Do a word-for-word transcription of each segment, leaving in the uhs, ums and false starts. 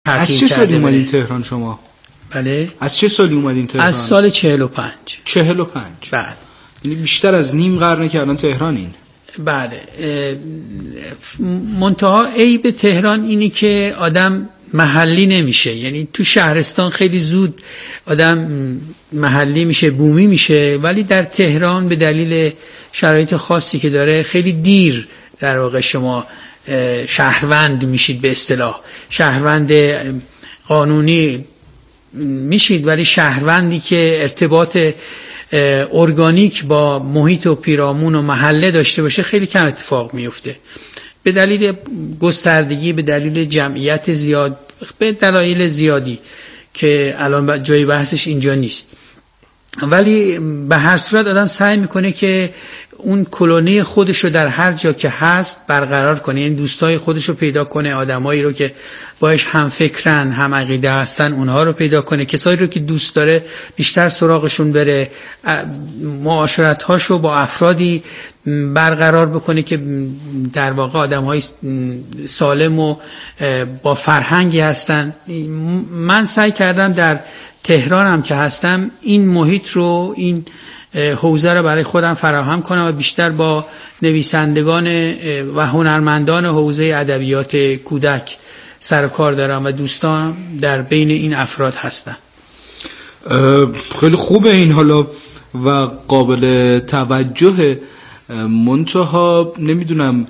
از چه سالی اومدین تهران شما؟ بله. از چه سالی اومدین تهران؟ از سال چهل و پنج. چهل و پنج. بله. یعنی بیشتر از نیم قرنه که الان تهرانین. بله. منتها عیب تهران اینی که آدم محلی نمیشه، یعنی تو شهرستان خیلی زود آدم محلی میشه، بومی میشه، ولی در تهران به دلیل شرایط خاصی که داره خیلی دیر در واقع شما شهروند میشید. به اصطلاح شهروند قانونی میشید، ولی شهروندی که ارتباط ارگانیک با محیط و پیرامون و محله داشته باشه خیلی کم اتفاق میفته، به دلیل گستردگی، به دلیل جمعیت زیاد، به دلایل زیادی که الان جای بحثش اینجا نیست. ولی به هر صورت آدم سعی میکنه که اون کلونی خودش رو در هر جا که هست برقرار کنه، یعنی دوستای خودش رو پیدا کنه، آدمایی رو که باهاش هم فکرن، هم عقیده هستن، اونها رو پیدا کنه، کسایی رو که دوست داره بیشتر سراغشون بره، معاشرت‌هاشو با افرادی برقرار بکنه که در واقع آدم‌های سالم و با فرهنگی هستن. من سعی کردم در تهران هم که هستم این محیط رو، این حوزه رو برای خودم فراهم کنم و بیشتر با نویسندگان و هنرمندان حوزه ادبیات کودک سر و کار دارم و دوستان در بین این افراد هستن. خیلی خوبه این حالا و قابل توجه. منتها نمیدونم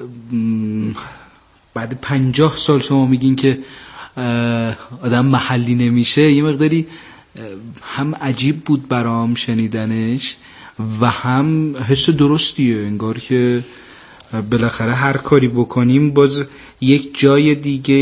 بعد پنجاه سال شما میگین که آدم محلی نمیشه، یه مقداری هم عجیب بود برام شنیدنش و هم حس درستیه، انگار که بالاخره هر کاری بکنیم باز یک جای دیگه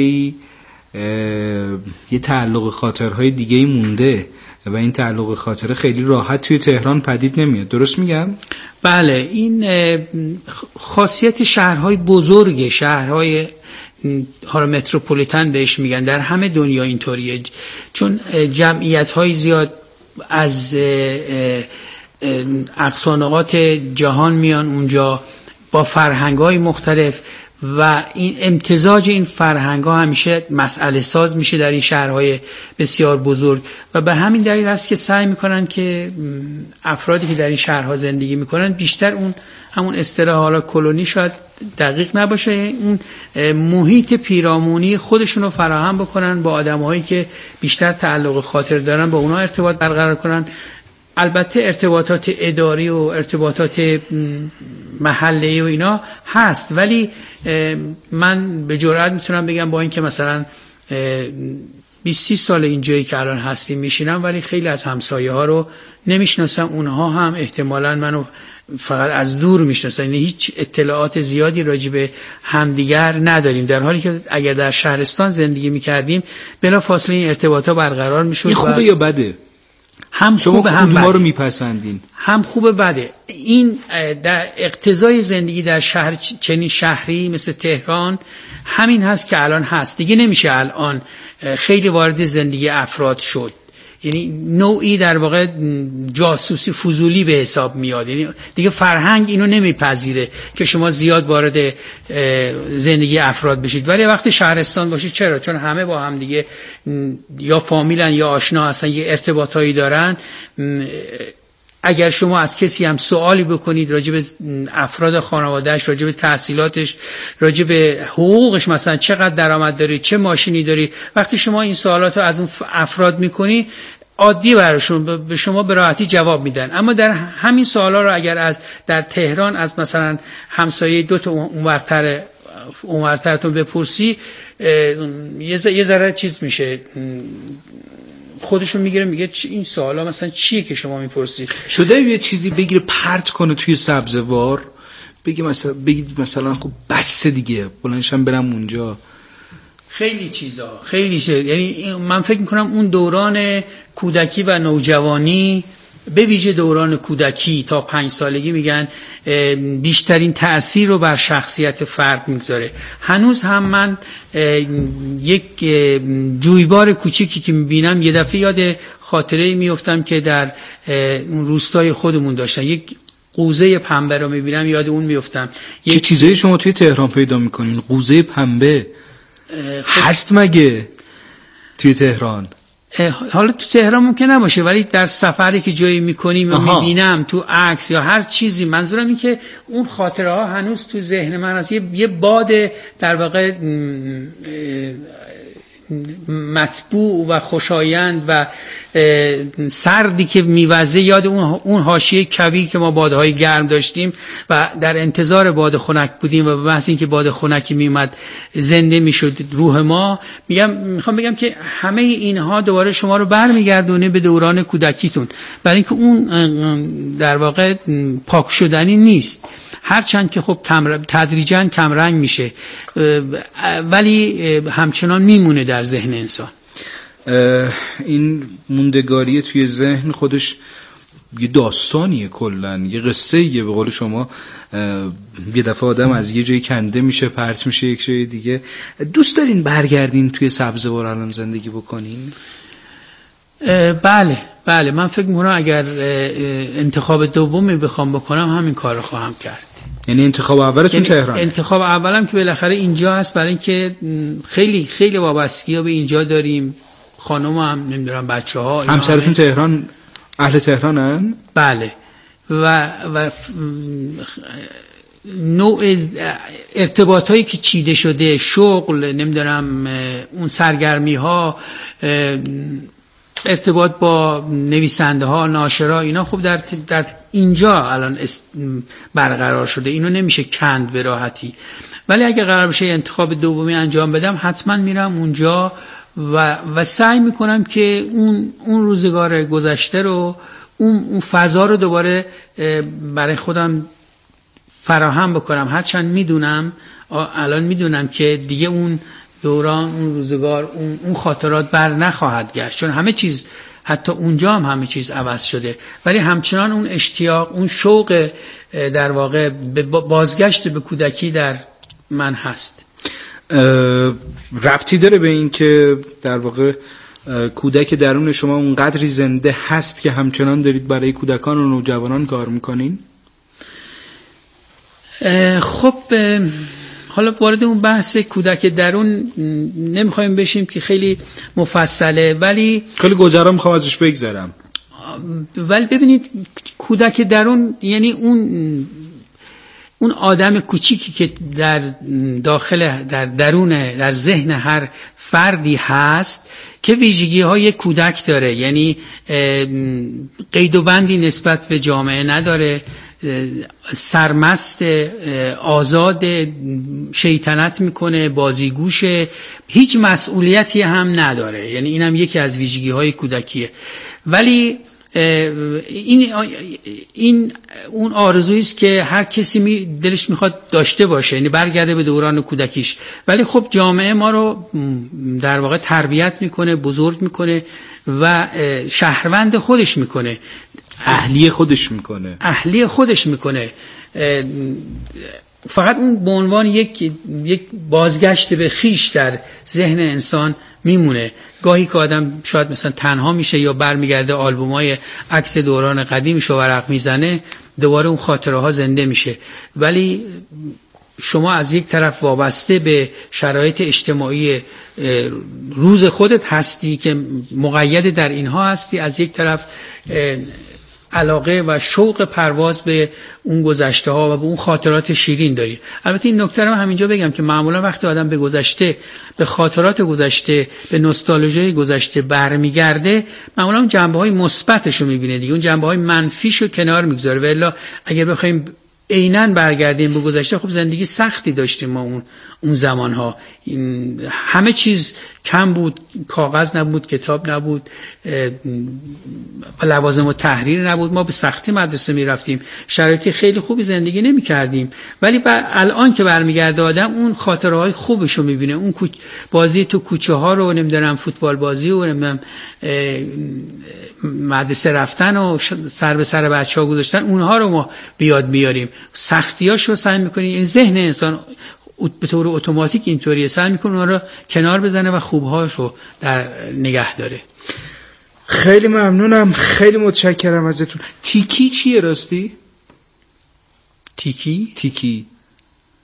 یه تعلق خاطرهای دیگه مونده و این تعلق خاطره خیلی راحت توی تهران پدید نمیاد. درست میگم؟ بله. این خاصیت شهرهای بزرگ، شهرهای ها رو متروپولیتن بهش میگن، در همه دنیا اینطوریه، چون جمعیت های زیاد از اقصا نقاط جهان میان اونجا با فرهنگ های مختلف و این امتزاج این فرهنگ ها همیشه مسئله ساز میشه در این شهرهای بسیار بزرگ و به همین دلیل هست که سعی میکنن که افرادی که در این شهرها زندگی میکنن بیشتر اون همون اصطلاح حالا کلونی شاید دقیق نباشه، اون محیط پیرامونی خودشون رو فراهم بکنن با آدم‌هایی که بیشتر تعلق خاطر دارن، با اونها ارتباط برقرار کنن. البته ارتباطات اداری و ارتباطات محلی و اینا هست، ولی من به جرئت میتونم بگم با اینکه مثلا بیست سی سال اینجایی که الان هستیم میشینم، ولی خیلی از همسایه ها رو نمیشناسم، اونها هم احتمالاً منو فقط از دور میشناسن، یعنی هیچ اطلاعات زیادی راجع به همدیگر نداریم، در حالی که اگر در شهرستان زندگی میکردیم بلا فاصله این ارتباطات برقرار میشد. این خوبه یا بده؟ هم خوبه هم بده. شما رو میپسندین؟ هم خوبه بده. این در اقتضای زندگی در شهر چنین شهری مثل تهران همین هست که الان هست. دیگه نمیشه الان خیلی وارد زندگی افراد شد، یعنی نوعی در واقع جاسوسی فضولی به حساب میاد، یعنی دیگه فرهنگ اینو نمیپذیره که شما زیاد وارد زندگی افراد بشید. ولی وقتی شهرستان باشید چرا؟ چون همه با هم دیگه یا فامیلن یا آشنا هستن، یه ارتباطایی دارن. اگر شما از کسی هم سوالی بکنید راجع به افراد خانواده‌اش، راجع به تحصیلاتش، راجع به حقوقش، مثلا چقدر درآمد داری، چه ماشینی داری، وقتی شما این سوالات رو از اون افراد میکنی عادی براشون به شما به راحتی جواب میدن. اما در همین سوالا رو اگر از در تهران از مثلا همسایه دو تا اونورتر اونورترتون بپرسی یه ذره چیز میشه، خودشون میگیره میگه این سوالا مثلا چیه که شما میپرسی؟ شده یه چیزی بگیره پرت کنه توی سبزوار، بگی مثلا بگید مثلا خب بس دیگه بلندشم برم اونجا؟ خیلی چیزا خیلی چیز، یعنی من فکر میکنم اون دوران کودکی و نوجوانی، به ویژه دوران کودکی تا پنج سالگی میگن بیشترین تأثیر رو بر شخصیت فرد میگذاره. هنوز هم من یک جویبار کوچیکی که میبینم یه دفعه یاد خاطره میافتم که در اون روستای خودمون داشتن، یک قوزه پنبه رو میبینم یاد اون میافتم. چه چیزایی شما توی تهران پیدا میکنین؟ قوزه پنبه هست مگه؟ توی تهران؟ حالا تو تهران ممکن نباشه، ولی در سفری که جایی میکنیم و میبینم تو عکس یا هر چیزی، منظورم این که اون خاطره ها هنوز تو ذهن من هست. یه, یه باد در واقع مطبوع و خوشایند و سردی که میوزه یاد اون اون حاشیه کوی که ما بادهای گرم داشتیم و در انتظار باد خنک بودیم و بحث این که باد خنکی میومد زنده میشد روح ما. میگم میخوام بگم که همه اینها دوباره شما رو برمیگردونه به دوران کودکیتون، برای اینکه اون در واقع پاک شدنی نیست، هرچند که خب تدریجاً کم رنگ میشه ولی همچنان میمونه در ذهن انسان. این موندگاری توی ذهن خودش یه داستانیه، کلن یه قصه یه، به قول شما یه دفعه آدم از یه جایی کنده میشه پرت میشه یک جای دیگه. دوست دارین برگردین توی سبزوار الان زندگی بکنین؟ بله بله، من فکر میکنم اگر انتخاب دومی بخوام بکنم همین کار رو خواهم کرد. یعنی انتخاب اولتون یعنی تهران؟ انتخاب اولم که بالاخره اینجا هست، برای اینکه خیلی خیلی وابستگی‌ها به اینجا داریم. خانم هم نمیدونم بچه ها همسرتون تهران، اهل تهرانن؟ بله. و و نوع ارتباط هایی که چیده شده، شغل، نمیدونم اون سرگرمی ها، ارتباط با نویسنده ها، ناشرا، اینا خب در در اینجا الان برقرار شده، اینو نمیشه کند به راحتی. ولی اگه قرار بشه انتخاب دومی انجام بدم، حتما میرم اونجا و و سعی میکنم که اون اون روزگار گذشته رو، اون اون فضا رو دوباره برای خودم فراهم بکنم. هرچند میدونم الان میدونم که دیگه اون دوران، اون روزگار، اون اون خاطرات بر نخواهد گشت، چون همه چیز، حتی اونجا هم همه چیز عوض شده، ولی همچنان اون اشتیاق، اون شوق در واقع بازگشت به کودکی در من هست. ربطی داره به این که در واقع کودک درون شما اونقدری زنده هست که همچنان دارید برای کودکان و نوجوانان کار میکنین؟ خب حالا وارد اون بحث کودک درون نمیخوایم بشیم که خیلی مفصله، ولی خیلی گذرا میخوام ازش بگذرم. ولی ببینید کودک درون یعنی اون اون آدم کوچیکی که در داخل، در درون، در ذهن هر فردی هست که ویژگی های کودک داره، یعنی قید و بندی نسبت به جامعه نداره، سرمست، آزاد، شیطنت میکنه، بازیگوشه، هیچ مسئولیتی هم نداره. یعنی اینم یکی از ویژگی های کودکیه. ولی این این اون آرزویی است که هر کسی می دلش میخواد داشته باشه، یعنی برگرده به دوران کودکیش. ولی خب جامعه ما رو در واقع تربیت میکنه، بزرگ میکنه و شهروند خودش میکنه، اهلی خودش میکنه اهلی خودش میکنه فقط اون به عنوان یک یک بازگشت به خیش در ذهن انسان میمونه. گاهی که آدم شاید مثلا تنها میشه یا برمیگرده آلبومای عکس دوران قدیمش رو ورق میزنه، دوباره اون خاطره ها زنده میشه. ولی شما از یک طرف وابسته به شرایط اجتماعی روز خودت هستی که مقید در اینها هستی، از یک طرف علاقه و شوق پرواز به اون گذشته ها و به اون خاطرات شیرین داری. البته این نکته رو همینجا بگم که معمولا وقتی آدم به گذشته، به خاطرات گذشته، به نوستالژی گذشته برمیگرده، معمولا اون جنبه‌های مثبتش رو می‌بینه دیگه، اون جنبه‌های منفیش رو کنار می‌گذاره. و الا اگر بخوایم عیناً برگردیم به گذشته، خب زندگی سختی داشتیم ما اون اون زمانها. این همه چیز کم بود، کاغذ نبود، کتاب نبود، لوازم و تحریر نبود، ما به سختی مدرسه می رفتیم، شرایط خیلی خوبی زندگی نمی کردیم. ولی الان که برمیگرده آدم اون خاطره های خوبش رو می بینه، اون بازی تو کوچه ها رو، نمیدونم فوتبال بازی و نمیدونم مدرسه رفتن و سر به سر بچه ها گذاشتن، اونها رو ما بیاد میاریم، سختیاش رو سعی میکنیم. این ذهن انسان به طور اتوماتیک اینطوریه، سعی میکنه اونها رو کنار بزنه و خوبهاش رو در نگه داره. خیلی ممنونم، خیلی متشکرم ازتون. تیکی چیه راستی؟ تیکی؟ تیکی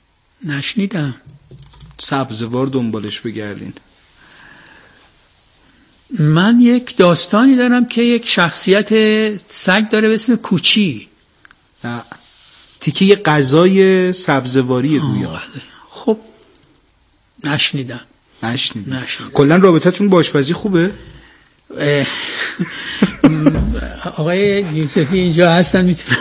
نشنیدم. سبزوار دنبالش بگردین. من یک داستانی دارم که یک شخصیت سگ داره به اسم کوچی. نه تیکه یه غذای سبزواری گویا. خب نشنیدم. نشنیدم. کلا رابطتون با آشپزی خوبه؟ آقای یوسفی اینجا هستن، میتونن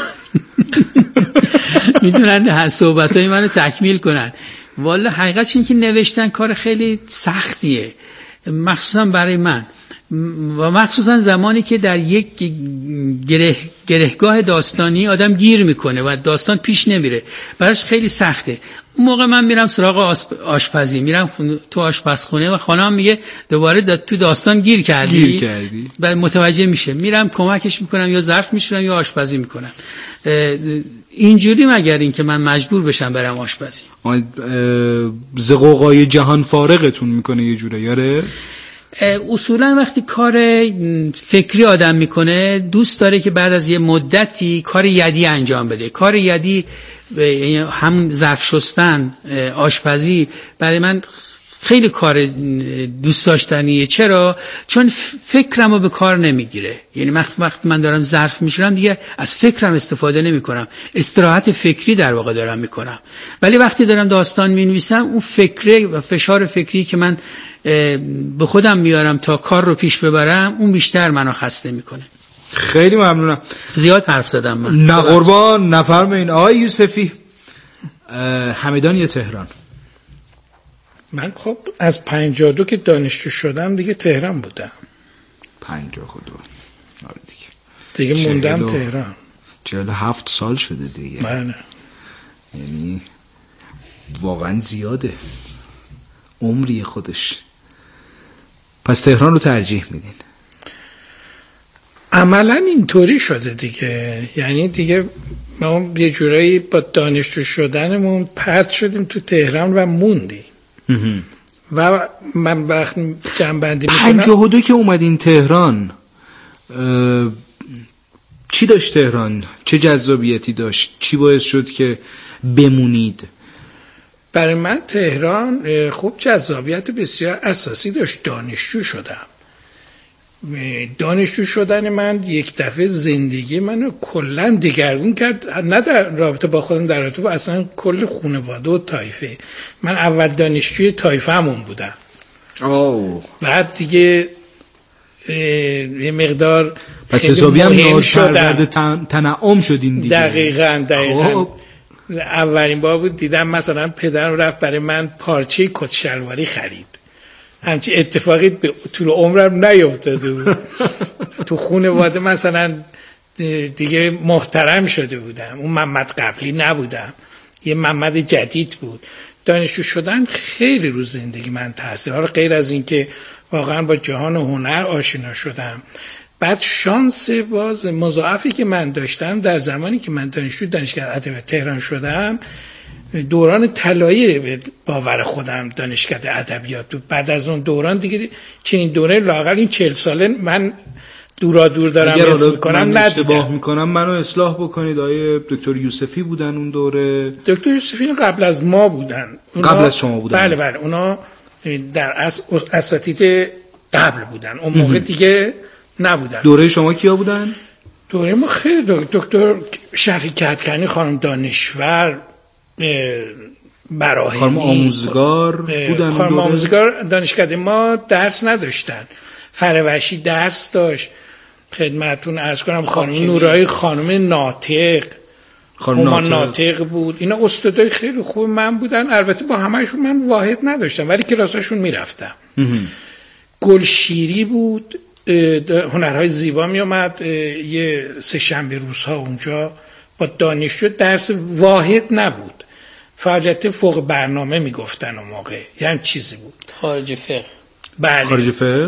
میتونن صحبتای منو تکمیل کنن. والا حقیقتش این که نوشتن کار خیلی سختیه، مخصوصا برای من و مخصوصا زمانی که در یک گره گرهگاه داستانی آدم گیر میکنه و داستان پیش نمیره، براش خیلی سخته. اون موقع من میرم سراغ آشپزی، میرم تو آشپزخونه و خانم میگه دوباره دا تو داستان گیر کردی، گیر کردی. بعد متوجه میشه، میرم کمکش میکنم، یا ظرف میشورم یا آشپزی میکنم. اینجوری مگر این که من مجبور بشم برم آشپزی. زقوقای جهان فارغتون میکنه یه جوره یاره؟ اصولا وقتی کار فکری آدم میکنه دوست داره که بعد از یه مدتی کار یدی انجام بده. کار یدی هم ظرف شستن، آشپزی برای من خیلی کار دوست داشتنیه. چرا؟ چون فکرمو به کار نمیگیره. یعنی وقتی من دارم ظرف میشورم دیگه از فکرم استفاده نمی کنم، استراحت فکری در واقع دارم میکنم. ولی وقتی دارم داستان مینویسم اون فکره و فشار فکری که من به خودم میارم تا کار رو پیش ببرم اون بیشتر منو خسته میکنه. خیلی ممنونم. زیاد حرف زدم من. نه قربان، نفرمایین آقای یوسفی. همدان یا تهران؟ من خب از پنجاه و دو که دانشجو شدم دیگه تهران بودم. پنجاه و دو آره دیگه دیگه موندم تهران. چهل و هفت سال شده دیگه. بله. یعنی واقعا زیاده عمری خودش. پس تهران رو ترجیح میدین؟ عملا اینطوری شده دیگه. یعنی دیگه ما یه جورایی با دانشجو شدنمون پرت شدیم تو تهران و موندیم. و من وقت جنبندی میکنم پنجاه و دو که اومدین تهران چی داشت تهران؟ چه جذابیتی داشت؟ چی باعث شد که بمونید؟ برای من تهران خوب جذابیت بسیار اساسی داشت. دانشجو شدم. دانشجو شدن من یک دفعه زندگی منو کلا دگرگون کرد، نه در رابطه با خودم، در رابطه با اصلا کل خانواده و طایفه. من اول دانشجوی طایفه همون بودم. اوه. بعد دیگه یه مقدار پس حسابی هم نازپرورده تنعم شدین دیگه. دقیقاً دقیقاً. اولین بار بود دیدم مثلا پدرم رفت برای من پارچه کت شلواری خرید. همچی اتفاقی به طول عمرم نیفتاده بود. تو خانواده مثلا دیگه محترم شده بودم. اون محمد قبلی نبودم، یه محمد جدید بود. دانشجو شدن خیلی رو زندگی من تاثیر ها، غیر از این که واقعا با جهان هنر آشنا شدم. بعد شانس باز مضاعفی که من داشتم در زمانی که من دانشجو دانشگاه ادبیات تهران شدم، دوران طلایی باور خودم دانشگاه ادبیات بود. بعد از اون دوران دیگه چنین دوره لااقل این چهل ساله من دورا دور دارم حس می‌کنم ندیدم. اشتباه می‌کنم منو اصلاح بکنید. آیه دکتر یوسفی بودن اون دوره؟ دکتر یوسفی قبل از ما بودن. قبل از شما بودن؟ بله بله، اونا در اس... اساتید قبل بودن، اون موقع دیگه نبودن. دوره شما کیا بودن؟ دوره ما خیلی دکتر شفیع کدکنی، خانم دانشور، براهیمی، خانم آموزگار بودن. خانم آموزگار دانشکده ما درس نداشتن، فروشی درس داشت. خدمتون عرض کنم خانم نورایی، خانم ناطق، خانم ناطق. ناطق بود. اینا استادای خیلی خوب من بودن. البته با همهشون من واحد نداشتم ولی کلاساشون میرفتم. گلشیری بود، هنرهای زیبا می اومد یه سه شنبه روزها اونجا با دانشجو، درس واحد نبود، فعالیت فوق برنامه میگفتن اون موقع، یعنی چیزی بود. خارج فقه. بله. خارج فقه؟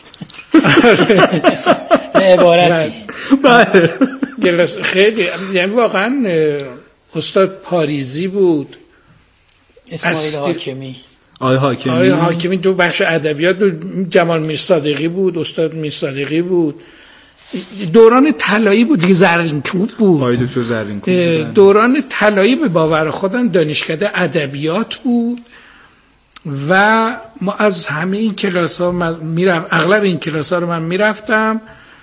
به عبارتی. بله. خیلی، یعنی واقعا استاد پاریزی بود. اسماعیل حاکمی. آقای حاکمی. آقای حاکمی تو بخش ادبیات. جمال میرصادقی بود، استاد میرصادقی بود. دوران طلایی بود دیگه. زرینکوب بود. آقای دکتر زرینکوب. دوران طلایی به باور خودم دانشکده ادبیات بود. و ما از همه این کلاس ها میرفت، اغلب این کلاس ها رو من میرفتم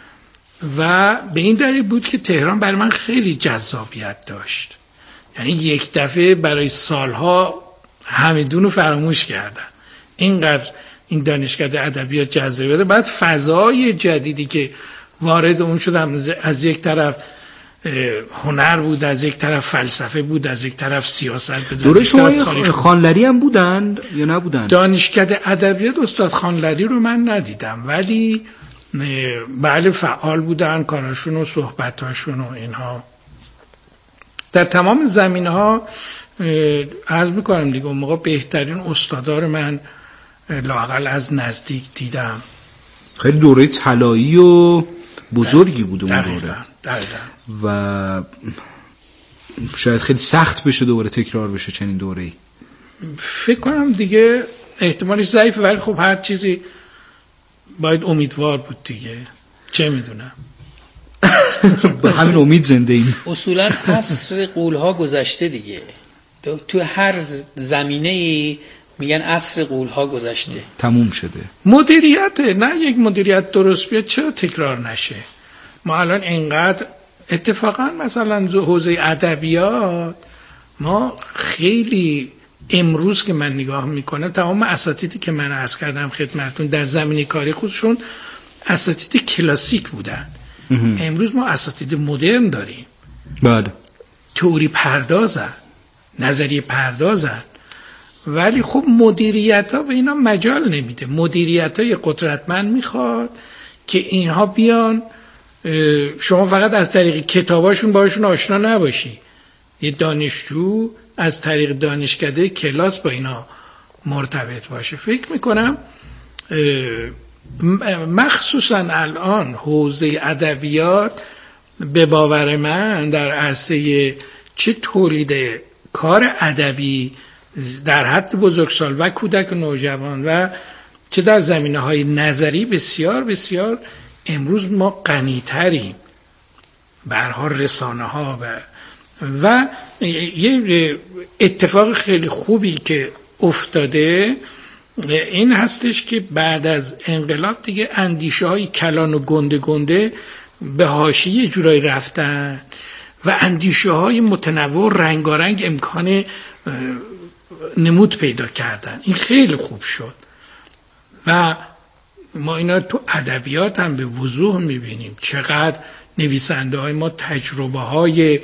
و به این دلیل بود که تهران برای من خیلی جذابیت داشت. یعنی یک دفعه برای سالها همدون رو فراموش کردم، اینقدر این دانشکده ادبیات جذابیت داشت. بعد فضای جدیدی که وارد اون شدم، از یک طرف هنر بود، از یک طرف فلسفه بود، از یک طرف سیاست بود. دوره شما خانلری هم بودند یا نبودند؟ دانشکده ادبیات استاد خانلری رو من ندیدم، ولی بله فعال بودن، کاراشون و صحبتاشون و اینها در تمام زمینه‌ها. عرض میکنم دیگه اون موقع بهترین استادار من لااقل از نزدیک دیدم. خیلی دوره طلایی و بزرگی بود اون دوره. دقیقاً. و شاید خیلی سخت بشه دوباره تکرار بشه چنین دوره‌ای. فکر کنم دیگه احتمالش ضعیفه، ولی خب هر چیزی باید امیدوار بود دیگه، چه میدونم. با همین امید زنده ایم. اصولا عصر غول‌ها گذشته دیگه، تو هر زمینه‌ای میگن عصر غول‌ها گذشته، تموم شده. مدیریت، نه یک مدیریت درست بیاد چرا تکرار نشه؟ ما الان اینقدر اتفاقا مثلا حوزه ادبیات ما خیلی امروز که من نگاه میکنم تمام اساتیدی که من عرض کردم خدمتتون در زمینه کاری خودشون اساتید کلاسیک بودن. امروز ما اساتید مدرن داریم، بله، تئوری پردازن، نظریه پردازن، ولی خب مدیریت ها به اینا مجال نمیده. مدیریت های قدرتمند میخواد که اینها بیان، شما فقط از طریق کتاباشون باشون آشنا نباشی، یه دانشجو از طریق دانشکده کلاس با اینا مرتبط باشه. فکر میکنم مخصوصا الان حوزه ادبیات به باور من در عرصه چه تولید کار ادبی در حد بزرگسال و کودک و نوجوان و چه در زمینه‌های نظری بسیار بسیار امروز ما غنی‌تریم. به هر حال رسانه‌ها و و یه اتفاق خیلی خوبی که افتاده این هستش که بعد از انقلاب دیگه اندیشه‌های کلان و گنده گنده به حاشیه جورایی رفتن و اندیشه‌های متنوع رنگارنگ امکان نمود پیدا کردن. این خیلی خوب شد و ما اینا تو ادبیات هم به وضوح میبینیم چقدر نویسنده های ما تجربه های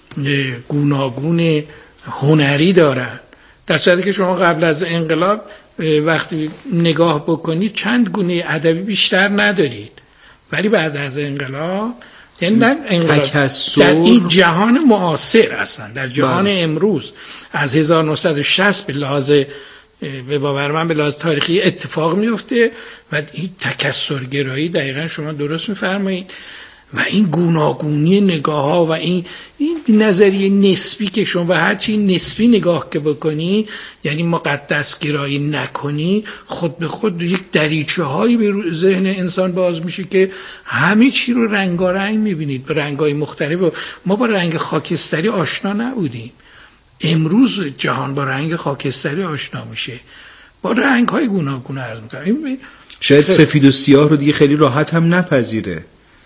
گوناگون هنری دارن، در صورتی که شما قبل از انقلاب وقتی نگاه بکنید چند گونه ادبی بیشتر ندارید، ولی بعد از انقلاب یعنی در, در این جهان معاصر هستن، در جهان بله. امروز از هزار و نهصد و شصت به لحاظ به باور من به لحاظ تاریخی اتفاق میفته و این تکثرگرایی دقیقا شما درست میفرمایید و این گوناگونی نگاه ها و این این نظریه نسبی که شما به هر چی نسبی نگاه که بکنی، یعنی مقدس گرایی نکنی، خود به خود یک دریچه هایی به ذهن انسان باز میشه که همه چی رو رنگارنگ میبینید به رنگ های مختلف. ما با رنگ خاکستری آشنا نبودیم، امروز جهان با رنگ خاکستری آشنا میشه، با رنگ های گوناگون عرض میکنم. شاید سفید و سیاه رو دیگه خیلی راحت هم نپذیره.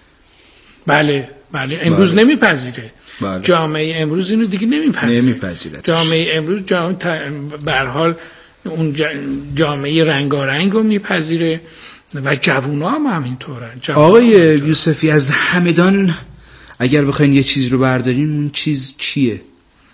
بله بله امروز بله. نمیپذیره. بله. جامعه امروز اینو دیگه نمیپذیره. نمیپذیره. جامعه امروز جامعه به هر حال اون جامعه رنگارنگ رو میپذیره و جوونا هم همینطورن. آقای یوسفی از همدان اگر بخواین یه چیز رو بردارین اون چیز چیه؟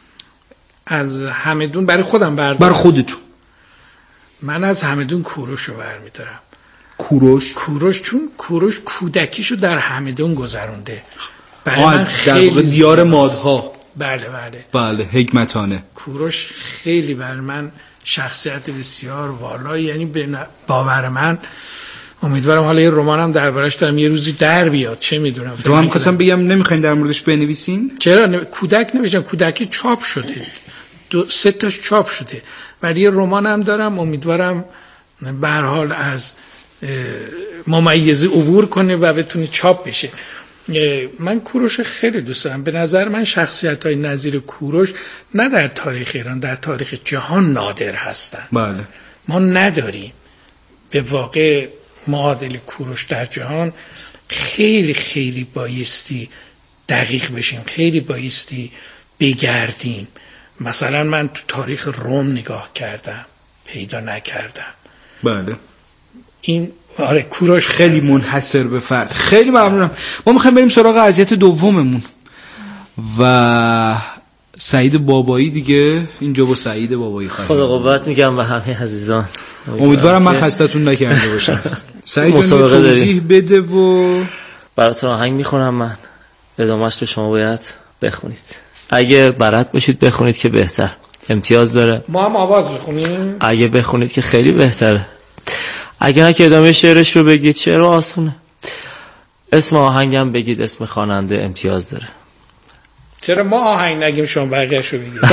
از همدون برای خودم بردارم. برای خودتون. من از همدون کوروش رو برمی‌دارم. کوروش کوروش چون کوروش کودکیشو در همدون گذرونده. برای من خیلی دیار مادها. بله بله. بله حکمتانه. کوروش خیلی برای من شخصیت بسیار والایی، یعنی به باور من امیدوارم حالا یه رمانم دربارش دارم یه روزی در بیاد، چه میدونم. تو هم خواستم بگم نمیخواین در موردش بنویسین؟ چرا نمی... کودک نوشتم، کودکی چاپ شده، دو سه تاش چاپ شده، ولی یه رمانم دارم امیدوارم به هر حال از ممیزی عبور کنه و بتونه چاپ بشه. من کوروش خیلی دوست دارم. به نظر من شخصیت‌های نظیر کوروش نه در تاریخ ایران، در تاریخ جهان نادر هستن. بله. ما نداریم. به واقع معادل کوروش در جهان خیلی خیلی بایستی دقیق بشیم، خیلی بایستی بگردیم. مثلا من تو تاریخ روم نگاه کردم، پیدا نکردم. بله این آره کوروش خیلی منحصر به فرد. خیلی ممنونم. ما میخوایم بریم سراغ اذیت دوممون و سعید بابایی دیگه. اینجا با سعید بابایی خواهیم. خدا قوت میگم به همه عزیزان. امیدوارم من خستتون نکرده باشم. سعید جون توضیح بده و براتون آهنگ میخونم من، ادامهش رو شما باید بخونید. اگه بلد باشید بخونید که بهتر، امتیاز داره. ما هم آواز بخونیم. اگه بخونید که خیلی بهتره. اگه نه که ادامه شعرش رو بگید، شعر آسونه. اسم آهنگم بگید، اسم خواننده امتیاز داره. چرا ما آهنگ نگیم شما بقیه‌اش رو بگید؟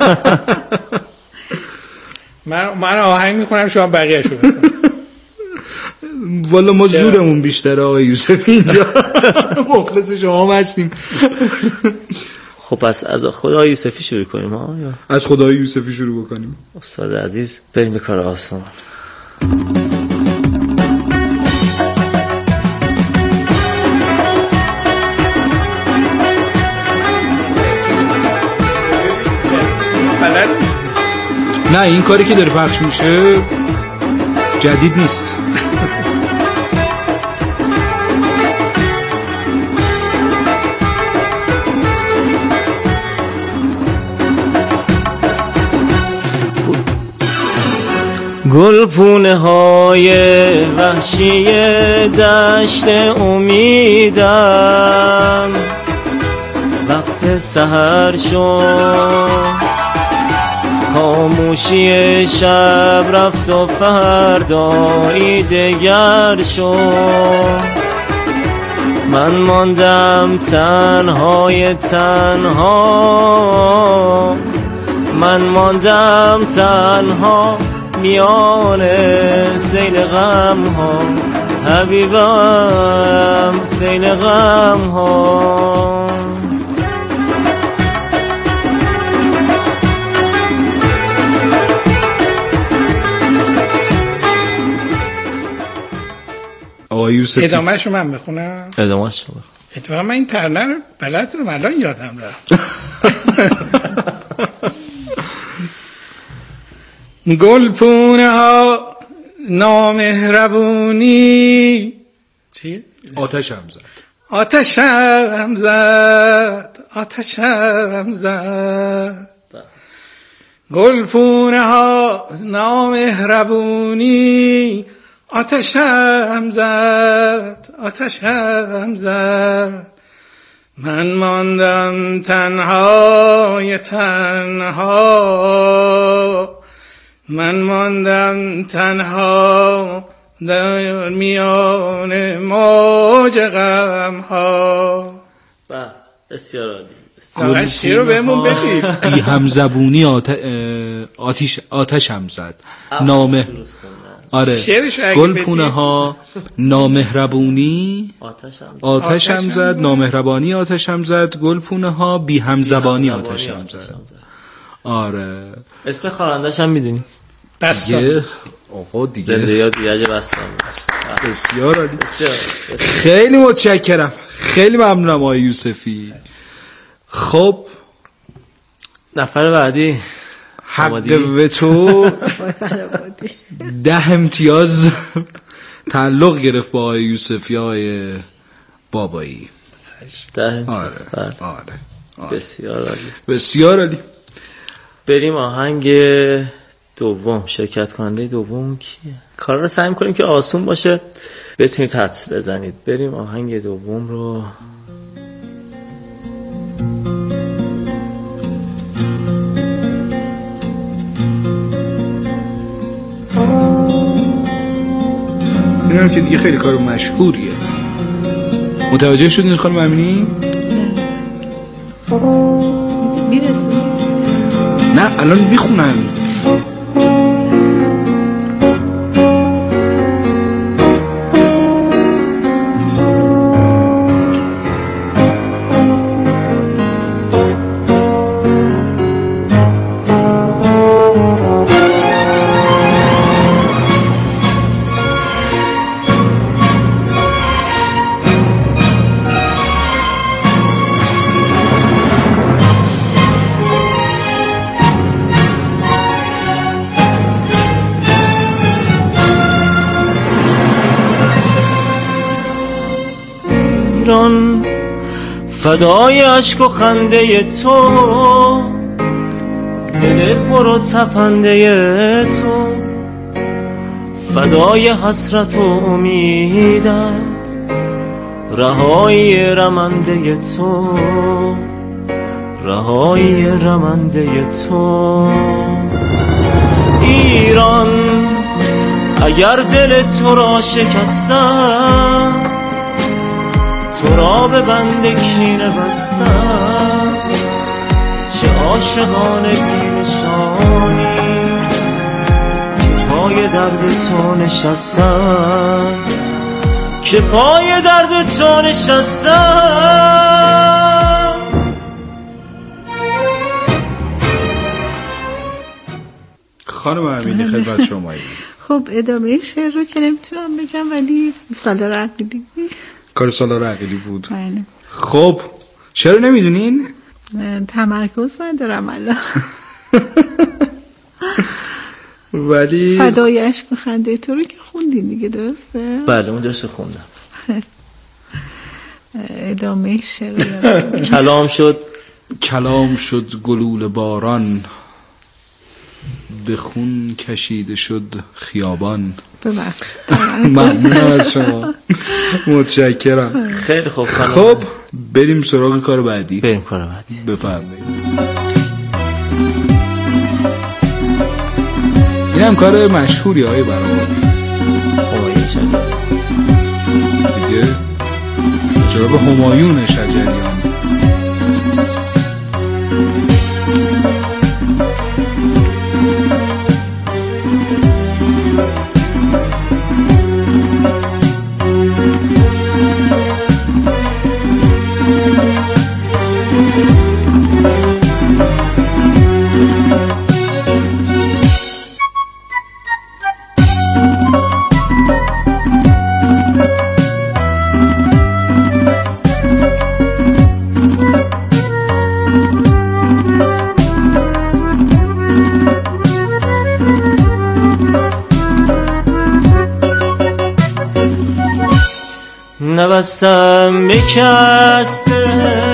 من من آهنگ میخونم شما بقیه‌اش رو بگید. والا ما زورمون بیشتره آقای یوسفی اینجا. مخلص شما هستیم. خب پس از خدای یوسفی شروع کنیم ها یا از خدای یوسفی شروع بکنیم؟ استاد عزیز بریم به کار آسان. نه این کاری که داره پخش میشه جدید نیست. گلپونه های وحشی دشت امیدن، وقت سحر شد خاموشی شب رفت و فردایی دگر شد. من ماندم تنهای تنها، من ماندم تنها میان سیل غم ها، حبیبم سیل غم ها. آقای یوسفی ادامه‌شو من بخونم. ادامه‌شو بخون. اتفاقا من این ترنه رو بلد دارم، الان یادم رفت. گلپونه ها نامهربونی چی؟ آتشم زد آتشم زد آتشم زد. گلپونه ها نامهربونی آتشم زد آتشم زد. من ماندم تنهای تنها، من ماندم تنها در میان موج غم ها. بسیار عالی. فقط شیر رو بهمون بدید. بی همزبونی آت... آتش آتشم زد نامه. آره گلپونه ها نامهربونی آتشم زد، نامهربانی آتشم زد، گلپونه ها بی همزبانی آتشم زد. آره اسم خواننده‌اش هم میدونی؟ بستان. آقا دیگه زنده یاد ایرج بستان. بسیار عالی. خیلی متشکرم، خیلی ممنونم آقای یوسفی. خب نفر بعدی حق به تو ده امتیاز تعلق گرفت با آقای یوسفی آقای بابایی. ده امتیاز. آره. آره. آره. بسیار عالی. بسیار عالی. بریم آهنگ دوم. شرکت کننده دوم کیه؟ کار رو سعی کنیم که آسون باشه بتونید حدس بزنید. بریم آهنگ دوم رو. میدونم که دیگه خیلی کار مشهوریه. متوجه شدین خانم امینی؟ میرسونی؟ نه الان میخونن. ایران فدای عشق و خنده تو، دل پر و تپنده تو، فدای حسرت و امیدت، رهایی رمنده تو، رهایی رمنده تو. ایران اگر دل تو را شکستم، تو را به بند کینه بستم، چه عاشقانه بی‌نشانی که پای درد تو نشستم، که پای درد تو نشستم. خانم امینی خدمت شمایی. خب ادامه شعر رو که نمیتونم بگم، ولی سالار عقیلی کار سالار عقیلی بود. بله. خب چرا نمیدونین؟ تمرکز ندارم الان. ولی فدای عشق و خنده تو رو که خوندین دیگه، درسته؟ بله اون درست خوندم. ادامه شعر کلام شد کلام شد گلول باران، به خون کشیده شد خیابان. ببخش. ممنونم از شما، متشکرم. خیلی خوب. خب بریم سراغ کار بعدی. بریم کار بعدی. بفرمایید. این هم کار مشهوری های برامون همایون شجریان دیگه، جناب همایون شجریان. نبستم بکسته،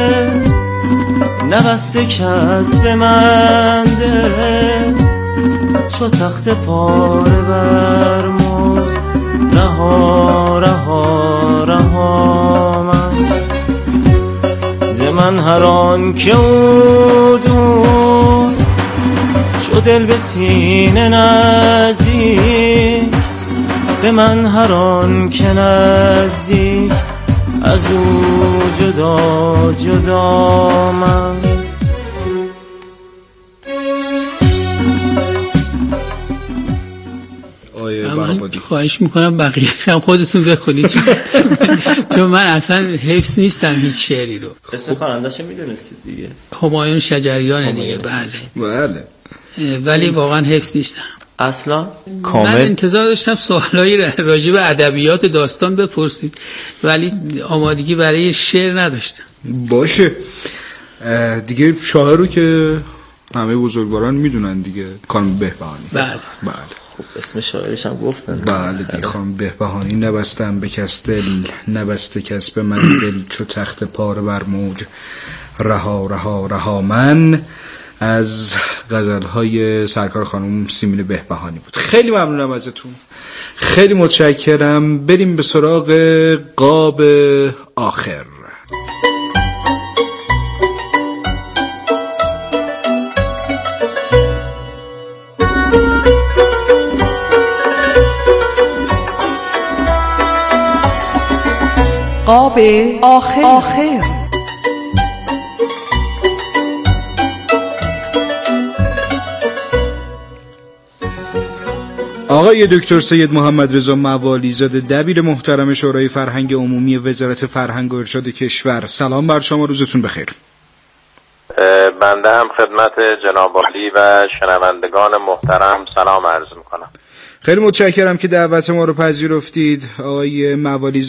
نبسته کس به منده، چو تخت پاره بر موز، رها رها رها من، ز من هر آن که او دور، چو دل به سینه نزدیک، به من هر آن که نزدیک، از او جدا جدا من. من خواهش میکنم بقیه‌اش هم خودتون بخونید، چون, چون من اصلا حفظ نیستم هیچ شعری رو. اسم خواننده‌شو میدونستید دیگه؟ همایون شجریان دیگه. بله بله. ولی واقعا حفظ نیستم اصلا. کامل. من انتظار داشتم سوالایی راجع به ادبیات داستان بپرسید، ولی آمادگی برای شعر نداشتم. باشه دیگه، شاعر رو که همه بزرگواران میدونن دیگه، خانم بهبهانی. بله بله. خب اسم شاعرش هم گفتن. بله دیگه، خانم بهبهانی. نبستم به کس دل، نبسته کس به من دل، چو تخت پاره بر موج، رها رها رها من، از غزل‌های سرکار خانم سیمین بهبهانی بود. خیلی ممنونم ازتون، خیلی متشکرم. بریم به سراغ قاب آخر. قاب آخر, آخر. آقای دکتر سید محمد رضا موالیزاده، دبیر محترم شورای فرهنگ عمومی وزارت فرهنگ و ارشاد کشور، سلام بر شما، روزتون بخیر. بنده هم خدمت جناب عالی و شنوندگان محترم سلام عرض میکنم. خیلی متشکرم که دعوت ما رو پذیرفتید. آقای موالیزاده